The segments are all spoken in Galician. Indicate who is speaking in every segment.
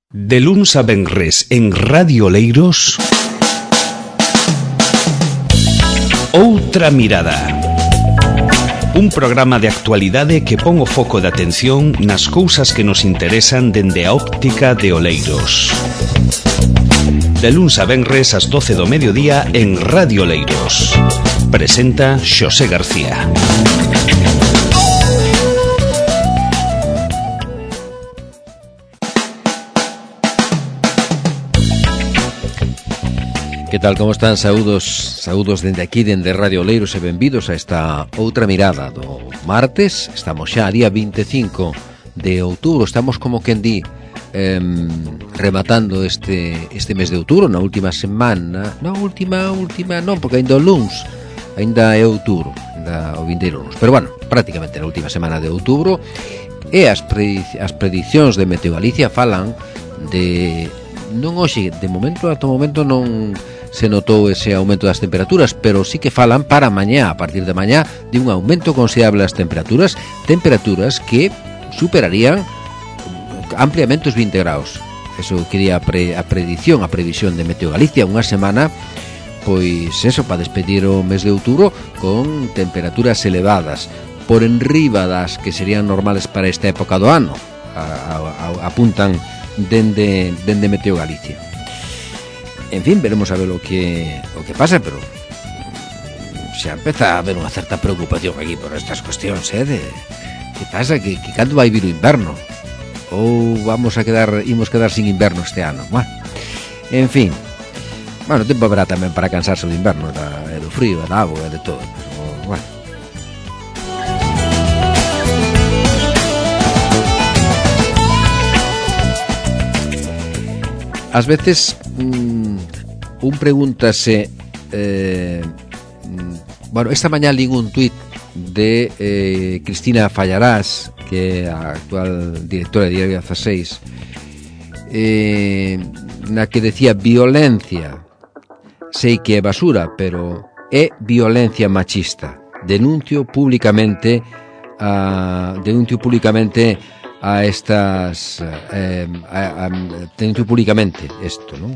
Speaker 1: De luns a venres en Radio Oleiros, Outra Mirada. Un programa de actualidade que pon o foco de atención nas cousas que nos interesan dende a óptica de Oleiros. De luns a venres ás 12 do mediodía en Radio Oleiros. Presenta Xosé García.
Speaker 2: Que tal, como están? Saúdos dende aquí, dende Radio Oleiros, e benvidos a esta Outra Mirada do martes. Estamos xa a día 25 de outubro. Estamos, como quen di, rematando este mes de outubro, na última semana. Na última, non, porque ainda o luns, ainda é outubro, ainda o vindeiro luns. Pero bueno, prácticamente na última semana de outubro. E as predicións de Meteo Galicia falan de... Non hoxe, de momento, ata o momento non se notou ese aumento das temperaturas, pero sí que falan para mañá, a partir de mañá, de un aumento considerable das temperaturas que superarían ampliamente os 20 graus. Eso quería a previsión de Meteo Galicia, unha semana, pois eso, para despedir o mes de outubro con temperaturas elevadas, por enriba das que serían normales para esta época do ano, apuntan dende Meteo Galicia. En fin, veremos a ver o que pasa, pero xa empeza a haber unha certa preocupación aquí por estas cuestións, de que pasa, que cando vai vir o inverno, ou imos quedar sin inverno este ano. Bueno, en fin, bueno, tempo haberá tamén para cansarse do inverno, do frío, da auga, de todo, pero bueno. Ás veces un pregúntase, bueno, esta mañá lín un tuit de Cristina Fallarás, que é a actual directora de Diario 16, na que decía: violencia, sei que é basura, pero é violencia machista. Denuncio públicamente a estas denuncio públicamente isto, non?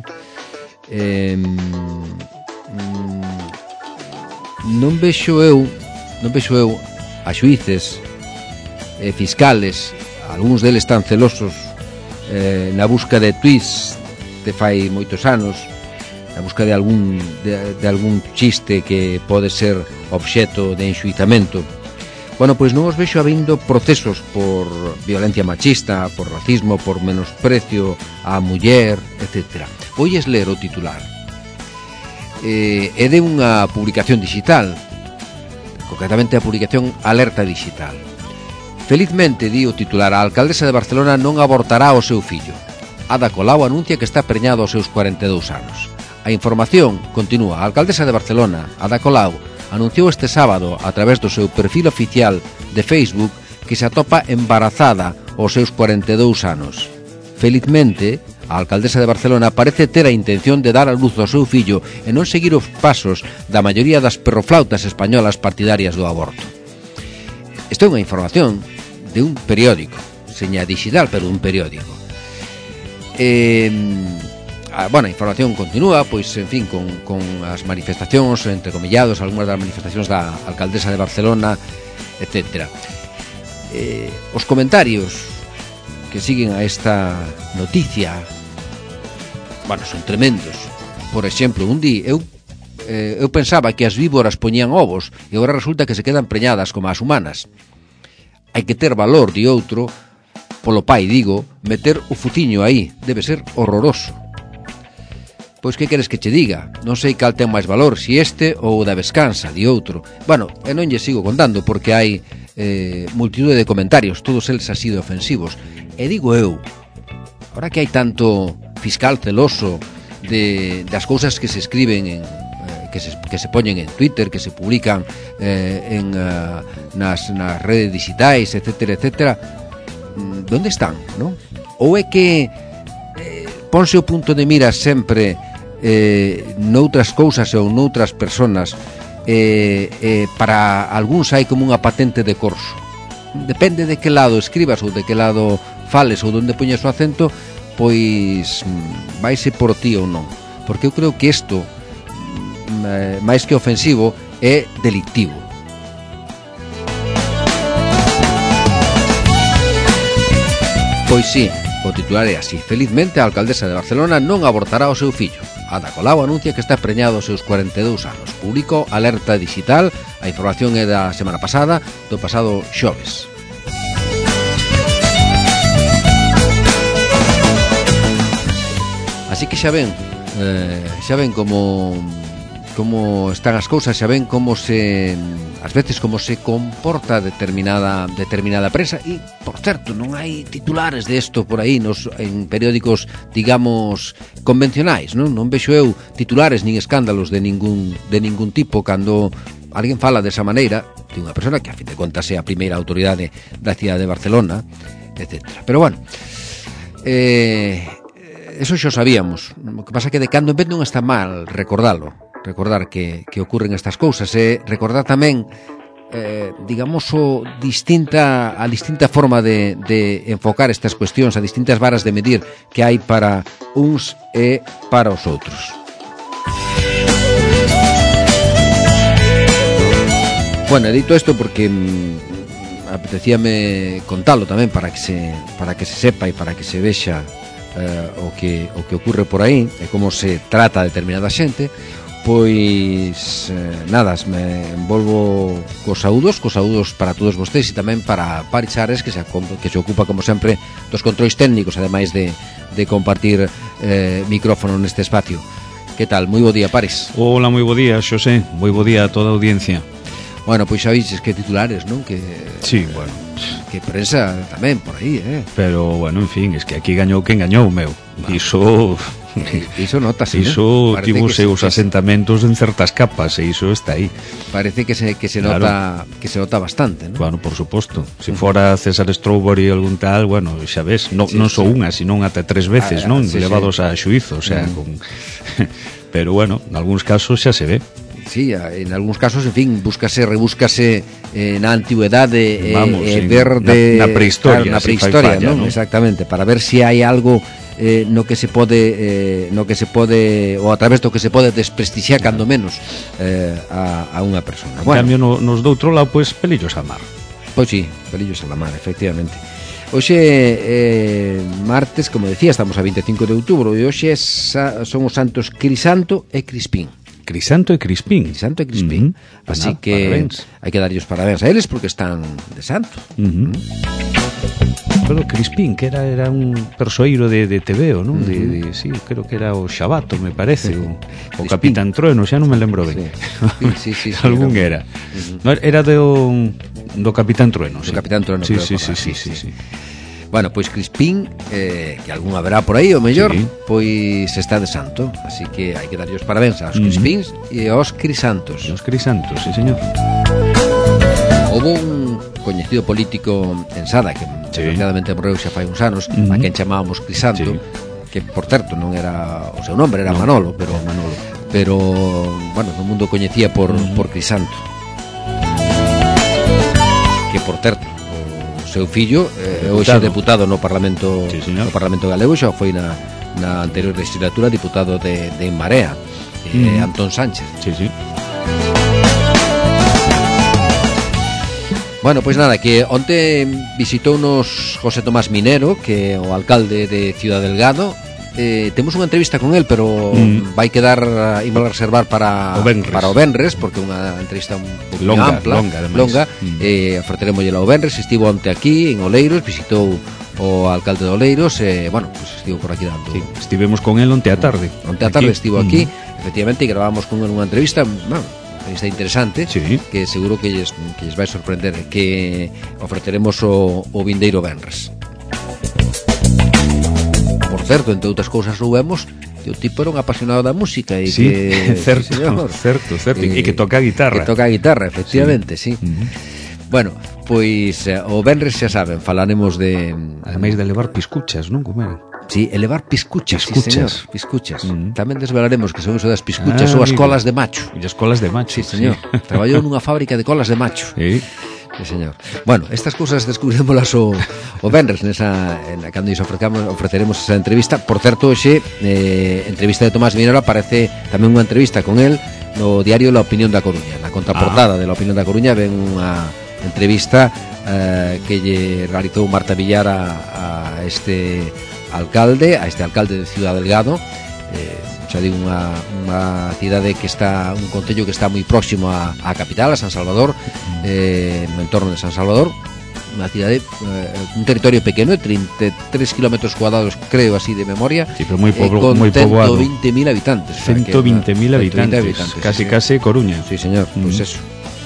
Speaker 2: Non vexo eu a xuíces e fiscales, algúns deles tan celosos, na busca de tweets de fai moitos anos, na busca de algún chiste que pode ser obxeto de enxuizamento. Bueno, pois non os vexo habindo procesos por violencia machista, por racismo, por menosprecio á muller, etc. Voies ler o titular. É de unha publicación digital, concretamente a publicación Alerta Digital. Felizmente, di o titular, a alcaldesa de Barcelona non abortará o seu fillo. Ada Colau anuncia que está preñado aos seus 42 anos. A información continúa. A alcaldesa de Barcelona, Ada Colau, anunciou este sábado, a través do seu perfil oficial de Facebook, que se atopa embarazada aos seus 42 anos. Felizmente, a alcaldesa de Barcelona parece ter a intención de dar a luz ao seu fillo e non seguir os pasos da maioría das perroflautas españolas partidarias do aborto. Isto é unha información de un periódico, seña digital, pero un periódico. Bueno, a información continúa, pois, en fin, con as manifestacións, entrecomillados, algunhas das manifestacións da alcaldesa de Barcelona, etc. Os comentarios que siguen a esta noticia, bueno, son tremendos. Por exemplo, un día eu pensaba que as víboras poñían ovos e agora resulta que se quedan preñadas como as humanas. Hai que ter valor, di outro, polo pai, digo, meter o fuciño aí, debe ser horroroso. Pois que queres que che diga? Non sei cal ten máis valor, si este ou o da Vescansa, di outro. Bueno, e non lle sigo contando porque hai multitude de comentarios, todos eles así de ofensivos. E digo eu, ahora que hai tanto fiscal celoso das cousas que se escriben que se poñen en Twitter, que se publican nas redes digitais, etc., onde están, non? Ou é que ponse o punto de mira sempre noutras cousas ou noutras personas, para algúns hai como unha patente de corso. Depende de que lado escribas ou de que lado fales ou donde poñes o acento, pois vaise por ti ou non, porque eu creo que isto máis que ofensivo é delictivo. Pois sí, o titular é así. Felizmente a alcaldesa de Barcelona non abortará o seu fillo. Ada Colau anuncia que está preñado aos seus 42 anos. Publicou Alerta Digital. A información é da semana pasada, do pasado xoves. Así que xa ven como están as cousas, xa ven como se ás veces como se comporta determinada prensa. E, por certo, non hai titulares de isto por aí en periódicos, digamos, convencionais, non vexo eu titulares nin escándalos de ningún tipo cando alguén fala desa maneira de unha persona que a fin de contas é a primeira autoridade da cidade de Barcelona, etc. Pero bueno, eso xa sabíamos. O que pasa é que de cando en vez non está mal recordar que ocurren estas cousas e recordar tamén digamos a distinta forma de enfocar estas cuestións, a distintas varas de medir que hai para uns e para os outros. Bueno, he dito isto porque apetecíame contalo tamén para que se sepa e para que se vexa o que ocurre por aí e como se trata a determinada xente. Pois nada, me envolvo cos saúdos para todos vostedes e tamén para Paris Ares que se ocupa como sempre dos controis técnicos, ademais de compartir micrófono neste espacio. Que tal? Moi bo día, Paris.
Speaker 3: Hola, moi bo día, Xosé. Moi bo día a toda a audiencia.
Speaker 2: Bueno, pois xa viches que titulares, non? Que
Speaker 3: sí, bueno,
Speaker 2: que prensa tamén por aí,
Speaker 3: Pero, bueno, en fin, es que aquí gañou quen gañou, meu. Iso
Speaker 2: notase,
Speaker 3: iso tivo seus asentamentos en certas capas e iso está aí.
Speaker 2: Parece que se
Speaker 3: claro.
Speaker 2: nota bastante, ¿no?
Speaker 3: Bueno, por suposto. Se fora César Strawberry ou algún tal, bueno, xa ves, non só unha, sino ata 3 veces, non? Sí, levados a xuízo, o sea, pero bueno, en algúns casos xa se ve.
Speaker 2: Sí, en algúns casos, en fin, rebúscase na antigüedade ver
Speaker 3: na prehistoria,
Speaker 2: falla, non? ¿No? Exactamente, para ver se hai algo no que se pode ou a través do que se pode desprestixiar cando menos a unha persona.
Speaker 3: En cambio, nos do outro lado, pois, pelillos a mar.
Speaker 2: Pois sí, pelillos a la mar, efectivamente. Hoxe martes, como decía, estamos a 25 de outubro e hoxe son os santos Crisanto e Crispín.
Speaker 3: Crisanto e Crispín.
Speaker 2: Así que hai que darlles parabéns a eles porque están de santo.
Speaker 3: Pero Crispín, que era un persoeiro de TVO, non? Sí, creo que era o Xabato, me parece, o Capitán Trueno, xa non me lembro ben.
Speaker 2: Sí,
Speaker 3: algún era. Era do Capitán Trueno,
Speaker 2: sí. Do Capitán Trueno,
Speaker 3: sí.
Speaker 2: Bueno, pois Crispín, que algún haberá por aí, o mellor, pois está de santo. Así que hai que darlle os parabéns aos Crispíns e aos Crisantos.
Speaker 3: Os Crisantos, sí, señor.
Speaker 2: Houve un coñecido político en Sada que desgraciadamente morreu xa fai uns anos, a quen chamábamos Crisanto, que por certo non era o seu nome, era Manolo, pero bueno, no mundo coñecía por Crisanto. Que por certo seu fillo hoxe deputado no Parlamento galego, xa foi na anterior legislatura diputado de En Marea, Antón Sánchez.
Speaker 3: Sí.
Speaker 2: Bueno, pois nada, que onte visitounos José Tomás Minero, que é o alcalde de Ciudad Delgado. Temos unha entrevista con el, pero vai quedar imos a reservar para o Venres, porque é unha entrevista un pouco longa, oferteremoslle o Venres. Estivo onte aquí en Oleiros, visitou o alcalde de Oleiros, bueno, pues estivo por aquí dando.
Speaker 3: Sí, estivemos con el onte a tarde.
Speaker 2: Estivo aquí, efectivamente, e gravamos con el unha entrevista, entrevista interesante, que seguro que lles vai sorprender, que oferteremos o vindeiro Venres. Por certo, entre outras cousas soubemos que o tipo era un apasionado da música e que
Speaker 3: certo, e que toca a guitarra.
Speaker 2: Efectivamente, sí. Bueno, pois o Venres xa saben, falaremos de
Speaker 3: ademais de levar piscuchas, non? Como era?
Speaker 2: Sí, elevar piscuchas. Sí, señor, piscuchas. Tamén desvelaremos que son iso das piscuchas ou as colas de macho.
Speaker 3: E as colas de macho.
Speaker 2: Sí, señor. Traballou nunha fábrica de colas de macho. Sí, señor. Bueno, estas cousas descubrémolas o venres cando nos ofreceremos esa entrevista. Por certo, hoxe entrevista de Tomás Minera, aparece tamén unha entrevista con el no diario La Opinión da Coruña. Na contraportada de La Opinión da Coruña ven unha entrevista que lle realizou Marta Villar a este alcalde de Ciudad Delgado, xa digo, unha cidade que está, un concello que está moi próximo á capital, a San Salvador, no entorno de San Salvador, unha cidade, un territorio pequeno, 33 km cuadrados, creo, así de memoria,
Speaker 3: sí, pero moi
Speaker 2: con 120.000 habitantes.
Speaker 3: 120.000 habitantes, casi Coruña.
Speaker 2: Sí, señor, pois eso.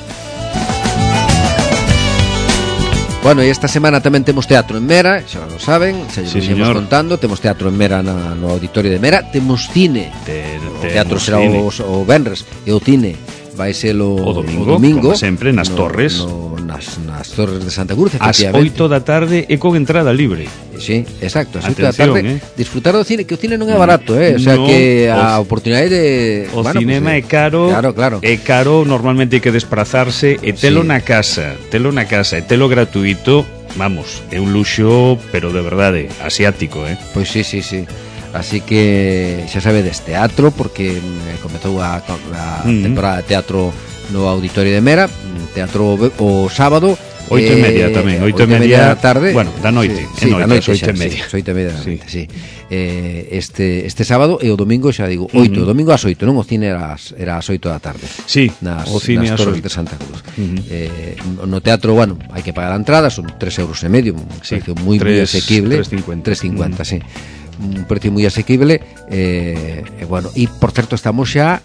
Speaker 2: Bueno, e esta semana tamén temos teatro en Mera, xa lo saben, xa lo veníamos contando. Temos teatro en Mera no auditorio de Mera. Temos cine, o teatro será o venres, e o cine vai ser o domingo,
Speaker 3: como sempre, nas Torres,
Speaker 2: nas Torres de Santa Cruz,
Speaker 3: ás 8 da tarde e con entrada libre.
Speaker 2: Sí, exacto, ás 8 da tarde. Disfrutar do cine, que o cine non é barato, o sea, que a oportunidade de...
Speaker 3: O cinema é caro,
Speaker 2: claro.
Speaker 3: É caro, normalmente hai que desplazarse e telo na casa, e telo gratuito, vamos, é un luxo, pero de verdade, asiático,
Speaker 2: Pois sí. Así que xa sabedes, teatro, porque comezou a temporada de teatro no auditorio de Mera, teatro o sábado,
Speaker 3: 8:30 tamén, 8:30
Speaker 2: da tarde.
Speaker 3: Bueno, da noite,
Speaker 2: sí, da noite,
Speaker 3: 8:30.
Speaker 2: 8:30 da noite, sí. Este sábado e o domingo, xa digo, 8, o domingo ás 8, non? O cine era ás 8 da tarde.
Speaker 3: Sí, o cine
Speaker 2: nas Torres de Santa Cruz. No teatro, bueno, hai que pagar a entrada, son 3,5 euros, un precio moi asequible, 3,50, sí. Un precio moi asequible, bueno, e por certo estamos xa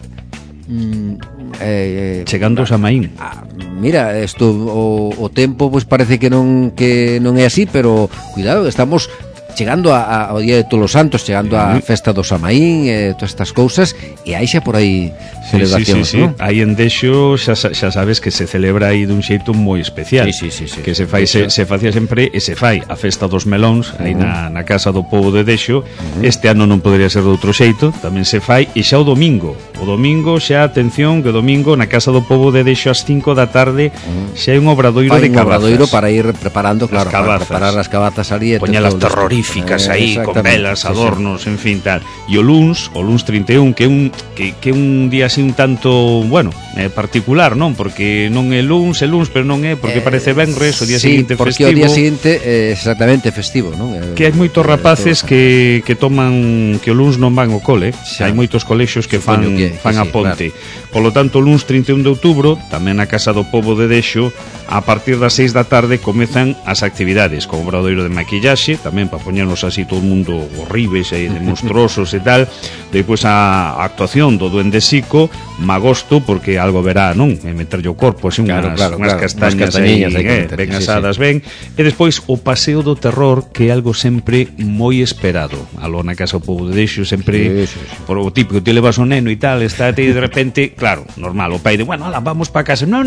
Speaker 3: chegando a Maín.
Speaker 2: Mira, isto o tempo pois parece que non é así, pero cuidado, estamos chegando ao Día de Todos os Santos, chegando á festa do Samaín, todas estas cousas, e aí xa por aí celebracións,
Speaker 3: sí.
Speaker 2: ¿no?
Speaker 3: Aí en Dexo xa sabes que se celebra aí dun xeito moi especial.
Speaker 2: Sí.
Speaker 3: Que se facía sempre e se fai a festa dos melóns aí na Casa do Pobo de Dexo. Este ano non podría ser de outro xeito, tamén se fai, e xa o domingo xa, atención, que o domingo na Casa do Pobo de Dexo ás 5 da tarde xa hai un obradoiro de cabazas.
Speaker 2: Un obradoiro para ir preparando, claro, para preparar as cabazas ali,
Speaker 3: poñelas terroríficas aí, con velas, adornos, en fin, tal. E o luns 31, que é un día así un tanto, bueno, particular, non? Porque non é luns, pero non é, porque parece venres, o día seguinte festivo.
Speaker 2: Sí, porque o día seguinte exactamente festivo, non?
Speaker 3: Que hai moitos rapaces que toman, que o luns non van ao cole, hai moitos colexios que fan a ponte. Claro. Polo tanto, o luns 31 de outubro, tamén na Casa do Pobo de Dexo, a partir das 6 da tarde comezan as actividades, con obradoiro de maquillaxe, tamén para poñernos así todo o mundo horribles e monstruosos e tal. Depois a actuación do Duende Sico, magosto, porque algo verá, non? E meterlle o corpo, así unhas castañas aí, ben asadas, ben. E despois o Paseo do Terror, que é algo sempre moi esperado. Aló na Casa do Pobo de Dexo, sempre por o típico, te levas o neno e tal, está e de repente, claro, normal, o pai de, bueno, ala, vamos para casa. No,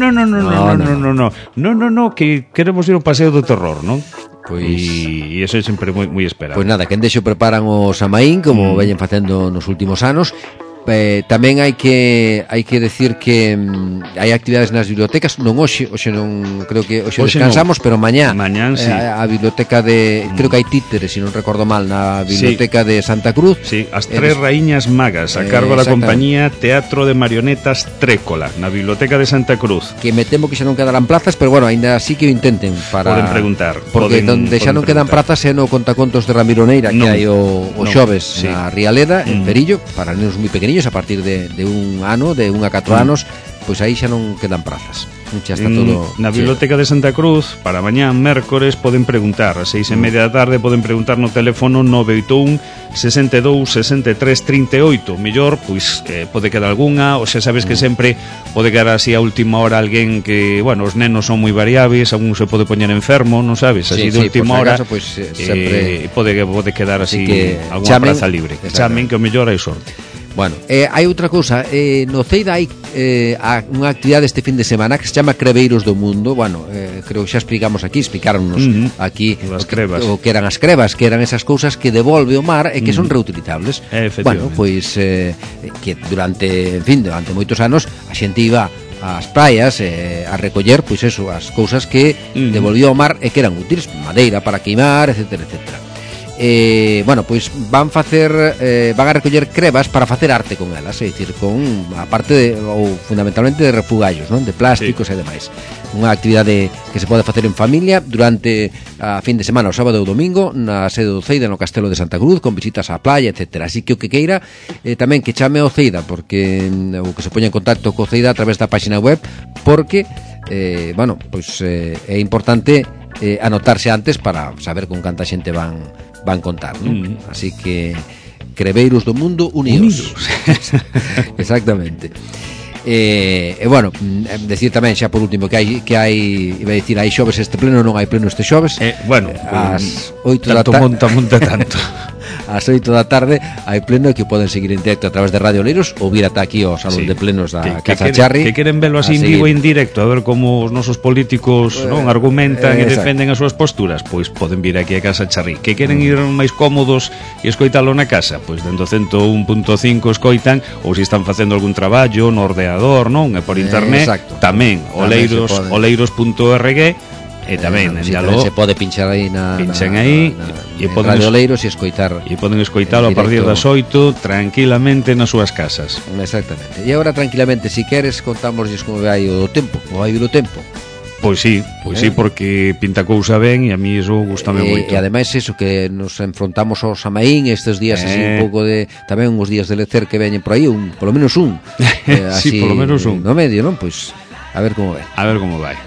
Speaker 3: que queremos ir ao Paseo do Terror, non? E iso é sempre moi esperado.
Speaker 2: Pois nada, que en Dexo preparan o Samaín, como veñen facendo nos últimos anos. Tamén hai que decir que hai actividades nas bibliotecas, non hoxe non, creo que hoxe descansamos, pero mañán
Speaker 3: sí.
Speaker 2: A biblioteca de, creo que hai títeres, se non recordo mal, na biblioteca de Santa Cruz.
Speaker 3: Sí, as Tres Raíñas Magas, a cargo da compañía Teatro de Marionetas Trécola, na biblioteca de Santa Cruz.
Speaker 2: Que me temo que xa non quedarán plazas, pero bueno, ainda así que o intenten para...
Speaker 3: Poden preguntar.
Speaker 2: Porque onde xa non quedan plazas é no Contacontos de Ramiro Neira, que hai o xoves na Rialeda, en Perillo, para nenos moi pequeninos, a partir de un ano, de 1 a 4 anos, pois aí xa non quedan prazas. Xa está todo
Speaker 3: na Biblioteca de Santa Cruz, para mañán, mércores, poden preguntar, a 6:30 da tarde, poden preguntar no teléfono 981 62 63 38. Mellor, pois, pode quedar algunha, ou xa sabes que sempre pode quedar así a última hora alguén que, bueno, os nenos son moi variables, algún se pode poñer enfermo, non sabes, así de última hora, sempre pode quedar así algunha praza libre. Chamen que o mellor hai sorte.
Speaker 2: Bueno, hai outra cousa, no Ceida hai unha actividade este fin de semana que se chama Creveiros do Mundo. Bueno, creo que xa explicaronnos aquí o que eran as crevas, que eran esas cousas que devolve o mar e que son reutilizables. Bueno, pois que durante moitos anos a xente iba ás praias, a recoller, pois eso, as cousas que devolvió ao mar e que eran útiles, madeira para queimar, etcétera, etcétera. Bueno, pois van a recoller crebas para facer arte con elas, é dicir, con a parte ou fundamentalmente de refugallos, non? De plásticos e demais. Unha actividade que se pode facer en familia durante a fin de semana, o sábado e o domingo, na sede do Ceida, no Castelo de Santa Cruz, con visitas á playa, etcétera. Así que o que queira tamén que chame ao Ceida, porque o que se poña en contacto co Ceida a través da página web, porque bueno, pois é importante anotarse antes para saber con canta xente van contar, non? Así que Creveiros do Mundo unidos. Exactamente. Bueno, decir tamén xa por último que hai iba a dicir, hai xoves este pleno, non hai pleno este xoves.
Speaker 3: Bueno,
Speaker 2: ás 8 da tarde.
Speaker 3: Monta tanto.
Speaker 2: Ás 8 da tarde hai pleno que poden seguir en directo a través de Radio Oleiros ou vir ata aquí ao salón de plenos da Casa Charri.
Speaker 3: Que queren velo así en vivo e en directo, a ver como os nosos políticos non argumentan e defenden as súas posturas, pois poden vir aquí a Casa Charri. Que queren ir máis cómodos e escoitalo na casa, pois dentro 101.5 escoitan, ou se están facendo algún traballo no ordenador, non? E por internet, tamén oleiros.org. E tamén,
Speaker 2: tamén se pode pinchar aí
Speaker 3: pinchan aí
Speaker 2: e poden Radio Oleiros e escoitar.
Speaker 3: E poden escoitalo a partir das 8 tranquilamente nas súas casas.
Speaker 2: Exactamente. E agora tranquilamente, se queres, contámoslles como vai o tempo, como vai vir o tempo.
Speaker 3: Pois sí, porque pinta cousa ben e a mí iso gustame moito.
Speaker 2: E ademais eso, que nos enfrontamos ao Samaín estes días así un pouco de, tamén uns días de lecer que veñen por aí, polo menos un.
Speaker 3: Sí, polo menos un.
Speaker 2: No medio, non? Pois a ver como vai.
Speaker 3: A ver como vai.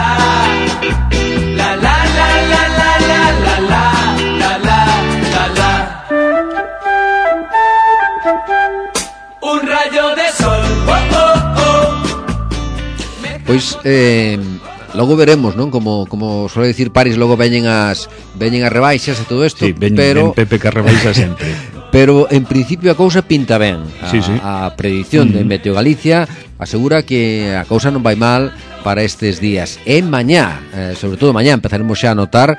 Speaker 4: Un rayo de sol.
Speaker 2: Pois logo veremos, non? Como suele dicir Paris, logo veñen as rebaixas e todo isto,
Speaker 3: sí, pero Pepe que rebaixa sempre.
Speaker 2: Pero en principio a cousa pinta ben. A predicción de Meteo Galicia asegura que a cousa non vai mal para estes días. E mañá, sobre todo mañá, empezaremos xa a notar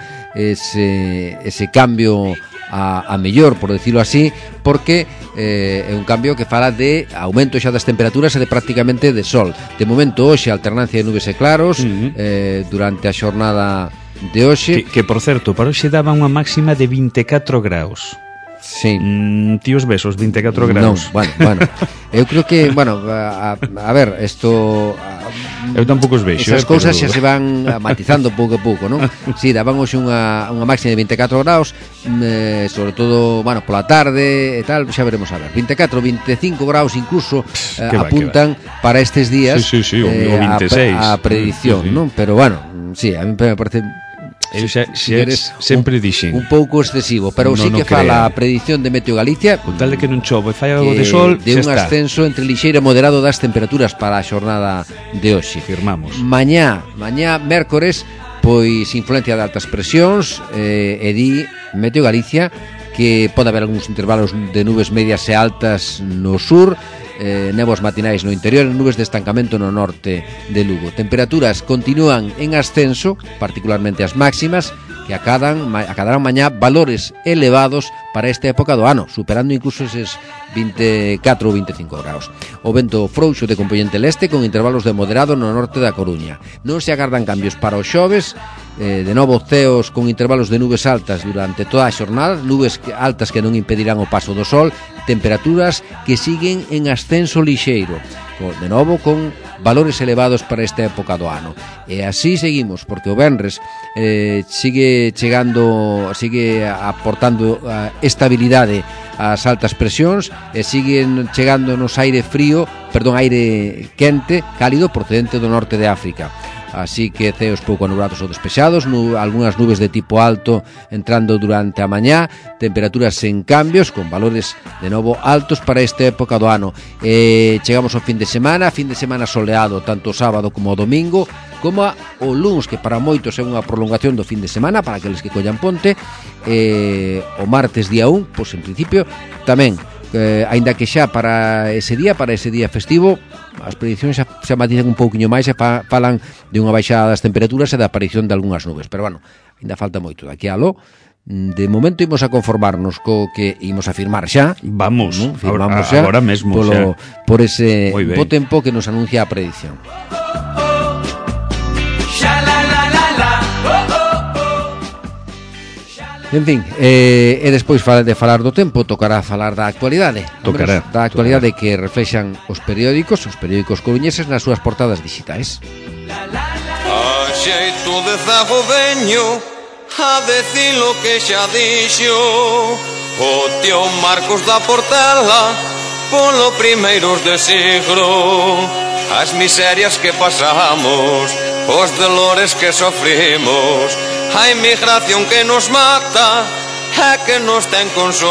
Speaker 2: ese cambio a mellor, por decirlo así, porque é un cambio que fala de aumento xa das temperaturas e de prácticamente de sol. De momento, hoxe, alternancia de nubes e claros durante a xornada de hoxe.
Speaker 3: Que por certo, para hoxe daba unha máxima de 24 graus.
Speaker 2: Sí.
Speaker 3: Tíos besos, 24 graus.
Speaker 2: Non, bueno. Eu creo que, a ver, isto
Speaker 3: eu tampouco os vexo.
Speaker 2: Esas cousas xa se van matizando pouco a pouco, non? Si, daban hoxe unha máxima de 24 graus, sobre todo, pola tarde e tal, xa veremos a ver. 24, 25 graus incluso apuntan para estes días.
Speaker 3: Sí, o 26.
Speaker 2: A predicción, non? Pero sí, a mí me parece
Speaker 3: sempre dixen
Speaker 2: un pouco excesivo, pero sí que fala a predicción de Meteo Galicia,
Speaker 3: con tal de que non chove, fai algo de sol,
Speaker 2: de un ascenso entre lixeiro e moderado das temperaturas para a xornada de hoxe.
Speaker 3: Firmamos.
Speaker 2: Mañá mércores, pois influencia de altas presións, e di Meteo Galicia que pode haber algúns intervalos de nubes medias e altas no sur, néboas matinais no interior e nubes de estancamento no norte de Lugo. Temperaturas continúan en ascenso, particularmente as máximas, que acadarán mañá valores elevados para esta época do ano, superando incluso eses 24 ou 25 graus. O vento frouxo de componente leste con intervalos de moderado no norte da Coruña. Non se agardan cambios para os xoves, de novo ceos con intervalos de nubes altas durante toda a xornada, nubes altas que non impedirán o paso do sol, temperaturas que siguen en ascenso lixeiro, de novo con valores elevados para esta época do ano. E así seguimos, porque o venres sigue aportando estabilidade ás altas presións e siguen chegándonos aire quente, cálido procedente do norte de África. Así que ceos pouco nublados ou despexados, algunhas nubes de tipo alto entrando durante a mañá, temperaturas en cambios, con valores de novo altos para esta época do ano. Chegamos ao fin de semana soleado tanto o sábado como o domingo, como o luns, que para moitos é unha prolongación do fin de semana, para aqueles que collan ponte, o martes día 1, pois en principio tamén, aínda que xa para ese día festivo, as prediccións xa matizan un pouquiño máis e falan de unha baixada das temperaturas e da aparición de algunhas nubes, pero aínda falta moito. Daqui a aló De momento imos a conformarnos co que imos a firmar xa.
Speaker 3: Vamos,
Speaker 2: ¿no? Firmamos xa
Speaker 3: agora mesmo xa.
Speaker 2: Por ese bo tempo que nos anuncia a predicción. En fin, e despois de falar do tempo, tocará falar da actualidade. Da actualidade que reflexan os periódicos coruñeses nas súas portadas digitais.
Speaker 5: A xeito de zago veño a decir lo que xa dixo o tío Marcos da Portela polo primeiros de siglo. As miserias que pasamos, os dolores que sofrimos, a inmigración que nos mata é que nos ten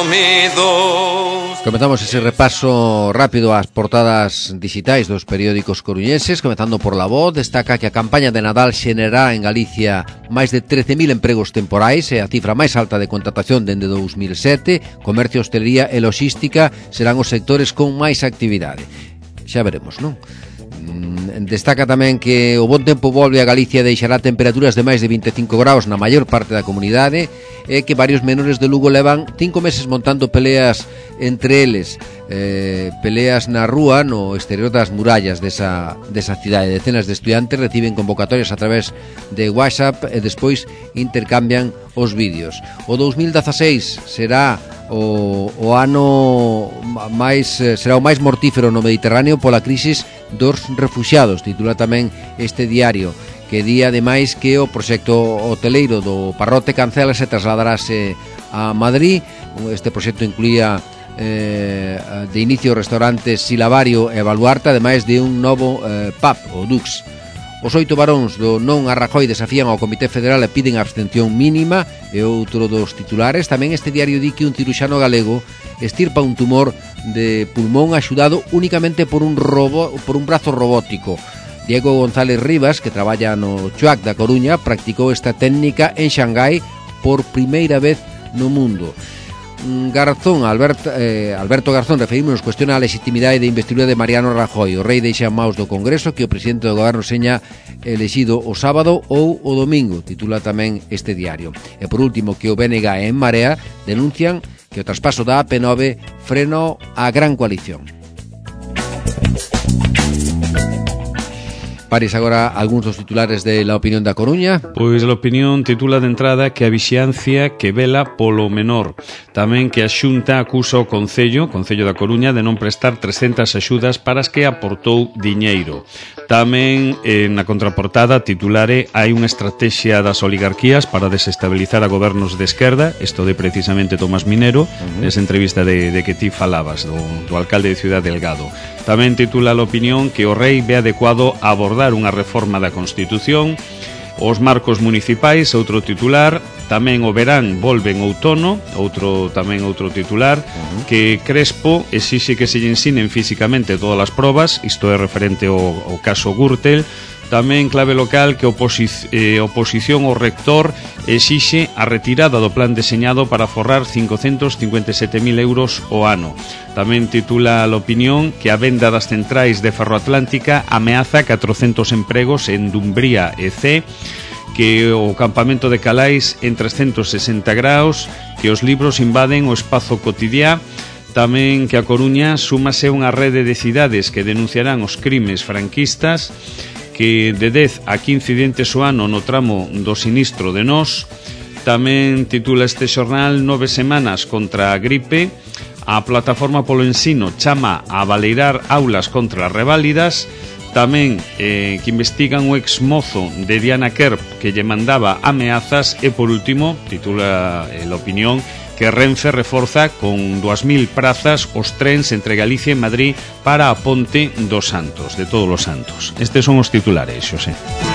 Speaker 5: consumidos.
Speaker 2: Comenzamos ese repaso rápido ás portadas digitais dos periódicos coruñeses. Comenzando por La Voz, destaca que a campaña de Nadal xerará en Galicia máis de 13.000 empregos temporais, é a cifra máis alta de contratación dende 2007. Comercio, hostelería e logística serán os sectores con máis actividade. Xa veremos, non? Destaca tamén que o bon tempo volve a Galicia e deixará temperaturas de máis de 25 graus na maior parte da comunidade, e que varios menores de Lugo levan 5 meses montando peleas entre eles, peleas na rúa no exterior das murallas desa cidade. Decenas de estudiantes reciben convocatorias a través de WhatsApp e despois intercambian os vídeos. O 2016 será o ano será o máis mortífero no Mediterráneo pola crisis dos refuxiados, titula tamén este diario, que di ademais que o proxecto hoteleiro do Parrote cancela e trasladarase a Madrid. Este proxecto incluía de inicio restaurantes Silavario e Baluarte, ademais de un novo pub, o Dux. Os 8 varóns do non a Rajoy desafían ao Comité Federal e piden a abstención mínima, e outro dos titulares. Tamén este diario di que un ciruxano galego estirpa un tumor de pulmón axudado únicamente por un brazo robótico. Diego González Rivas, que traballa no CHUAC da Coruña, practicou esta técnica en Xangai por primeira vez no mundo. Alberto Garzón, referimos, cuestiona a legitimidade de investidura de Mariano Rajoy. O rei deixa en maus do Congreso que o presidente do goberno seña elexido o sábado ou o domingo, titula tamén este diario. E por último, que o BNG e En Marea denuncian que o traspaso da AP9 freno a gran coalición. Pares agora algúns dos titulares de La Opinión da Coruña.
Speaker 3: Pois La Opinión titula de entrada que a vixiancia que vela polo menor. Tamén que a Xunta acusa o Concello da Coruña, de non prestar 300 axudas para as que aportou diñeiro. Tamén na contraportada titulare hai unha estrategia das oligarquías para desestabilizar a gobernos de esquerda, isto de precisamente Tomás Minero, nesa entrevista de que ti falabas, do alcalde de Ciudad Delgado. Tamén titula La Opinión que o rei ve adecuado a abordar unha reforma da Constitución. Os marcos municipais, outro titular. Tamén o verán volve en outono, outro titular, que Crespo exixe que se lle ensinen físicamente todas as probas, isto é referente ao caso Gürtel. Tamén clave local que oposición ao rector exixe a retirada do plan deseñado para forrar 557.000 euros o ano. Tamén titula La Opinión que a venda das centrais de Ferroatlántica ameaza 400 empregos en Dumbría e C, que o campamento de Calais en 360 graus, que os libros invaden o espazo cotidiá. Tamén que a Coruña súmase unha rede de cidades que denunciarán os crimes franquistas, que de 10 a 15 incidentes o ano no tramo do sinistro de Nós. Tamén titula este xornal 9 semanas contra a gripe. A plataforma polo ensino chama a baleirar aulas contra as reválidas. Tamén que investigan o ex mozo de Diana Kerp que lle mandaba ameazas. E por último, titula La Opinión, que Renfe reforza con 2.000 prazas os trens entre Galicia e Madrid para a Ponte dos Santos, de Todos os Santos. Estes son os titulares, Xosé.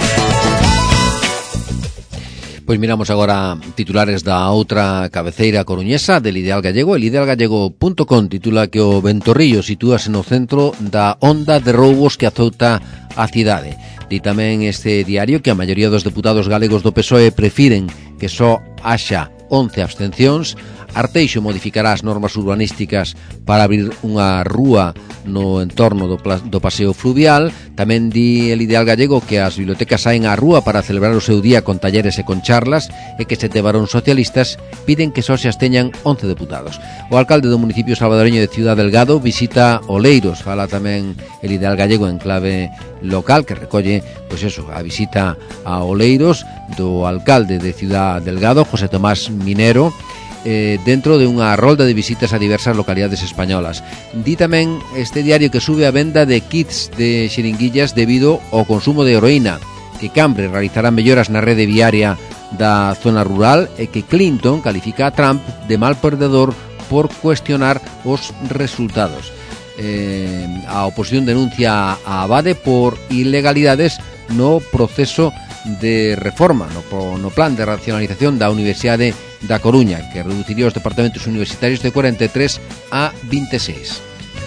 Speaker 2: Pois miramos agora titulares da outra cabeceira coruñesa, del Ideal Gallego. El idealgallego.com titula que o Ventorrillo sitúase no centro da onda de roubos que azouta a cidade. Di tamén este diario que a maioría dos deputados galegos do PSOE prefiren que só haxa 11 abstencións. Arteixo modificará as normas urbanísticas para abrir unha rúa no entorno do paseo fluvial. Tamén di el Ideal Gallego que as bibliotecas saen á rúa para celebrar o seu día con talleres e con charlas, e que 7 varóns socialistas piden que só se absteñan 11 deputados. O alcalde do municipio salvadoreño de Ciudad Delgado visita Oleiros. Fala tamén el Ideal Gallego en clave local, que recolle pois eso, a visita a Oleiros do alcalde de Ciudad Delgado, José Tomás Minero, dentro de unha rolda de visitas a diversas localidades españolas. Di tamén este diario que sube a venda de kits de xeringuillas debido ao consumo de heroína, que Cambre realizará melloras na rede viaria da zona rural e que Clinton califica a Trump de mal perdedor por cuestionar os resultados. A oposición denuncia a Abade por ilegalidades no proceso de reforma, no plan de racionalización da Universidade da Coruña, que reduciría os departamentos universitarios de 43 a 26.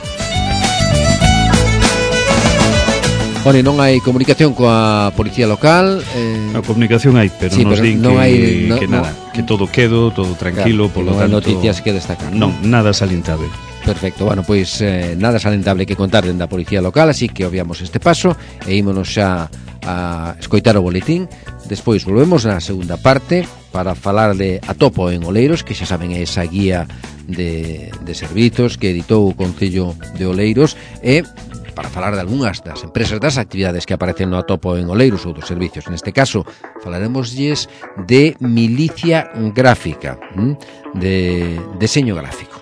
Speaker 2: Ore, non hai comunicación coa policía local.
Speaker 3: A comunicación hai, pero sí, nos din que nada, que todo quedo, todo tranquilo, claro, polo tanto...
Speaker 2: Non hai noticias que destacar.
Speaker 3: Non, nada salientable.
Speaker 2: Perfecto, bueno, pois nada salientable que contar dende a policía local, así que obviamos este paso e ímonos xa a escoitar o boletín. Despois volvemos na segunda parte para falar de A Topo en Oleiros, que xa saben é esa guía de servizos que editou o Concello de Oleiros, e para falar de algunhas das empresas, das actividades que aparecen no A Topo en Oleiros ou dos servicios. Neste caso falaremoslles de Milicia Gráfica, de deseño gráfico.